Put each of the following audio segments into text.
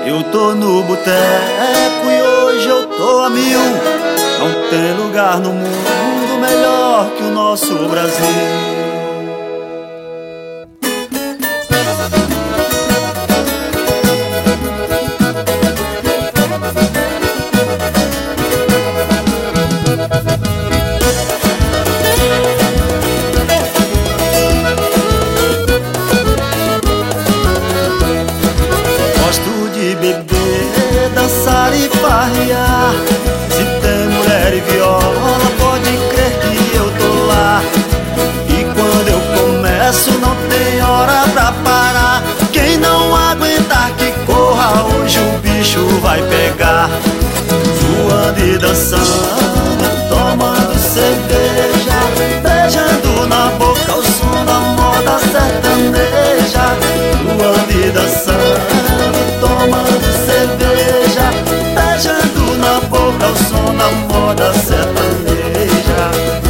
Eu tô no boteco e hoje eu tô a mil. Não tem lugar no mundo melhor que o nosso Brasil. Gosto de beber, dançar e farrear. Se tem mulher e viola, pode crer que eu tô lá. E quando eu começo não tem hora pra parar. Quem não aguentar que corra, hoje o bicho vai pegar. Voando e dançando, tomando cerveja, beijando na boca o som da moda sertaneja. Voando e dançando, tomando cerveja, beijando na boca o som da moda sertaneja.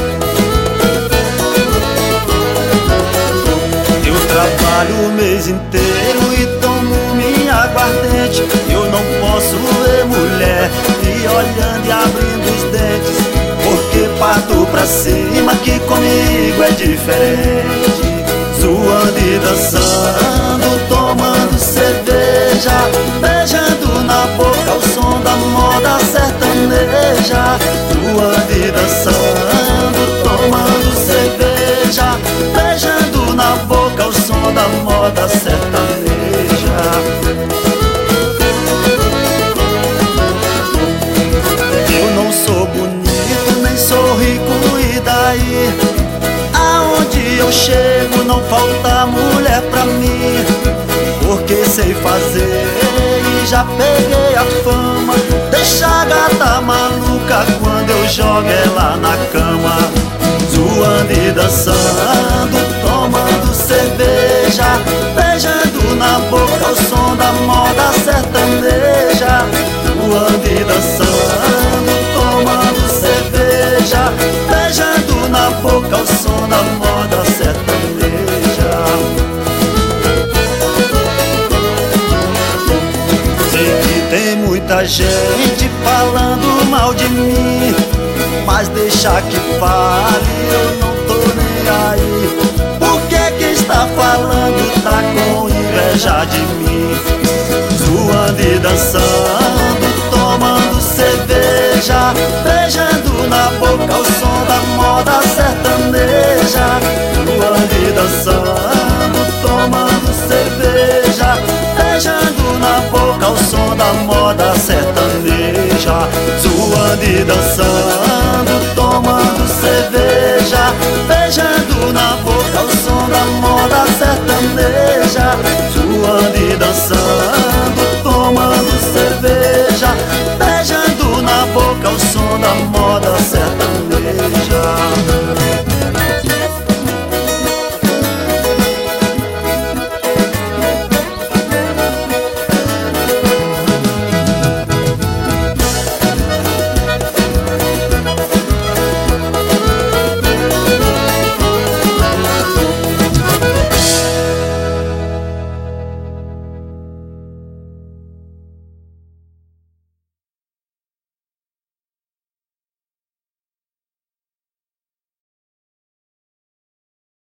Eu trabalho o mês inteiro e tomo minha aguardente. Eu não posso ver mulher me olhando e abrindo os dentes, porque parto pra cima que comigo é diferente. Zoando e dançando, tomando cerveja, beijando na boca o som da moda sertaneja. Zoando e dançando, tomando cerveja, beijando na boca o som da moda sertaneja. Eu não sou bonito, nem sou rico, e daí? Aonde eu chego não falta mulher pra mim, porque sei fazer e já peguei a fama. Deixa a gata maluca quando eu jogo ela na cama. Zoando e dançando, tomando cerveja, beijando na boca o som da moda sertaneja. Zoando e dançando, tomando cerveja, beijando na boca o som da moda sertaneja. Sei que tem muita gente falando mal de mim, mas deixa que fale, eu não tô nem aí. Porque quem está falando tá com inveja de mim. Zoando e dançando, tomando cerveja, beijando na boca o som da moda sertaneja. Zoando e dançando, tomando cerveja, beijando na boca o som da moda sertaneja. Zoando e dançando, tomando cerveja, beijando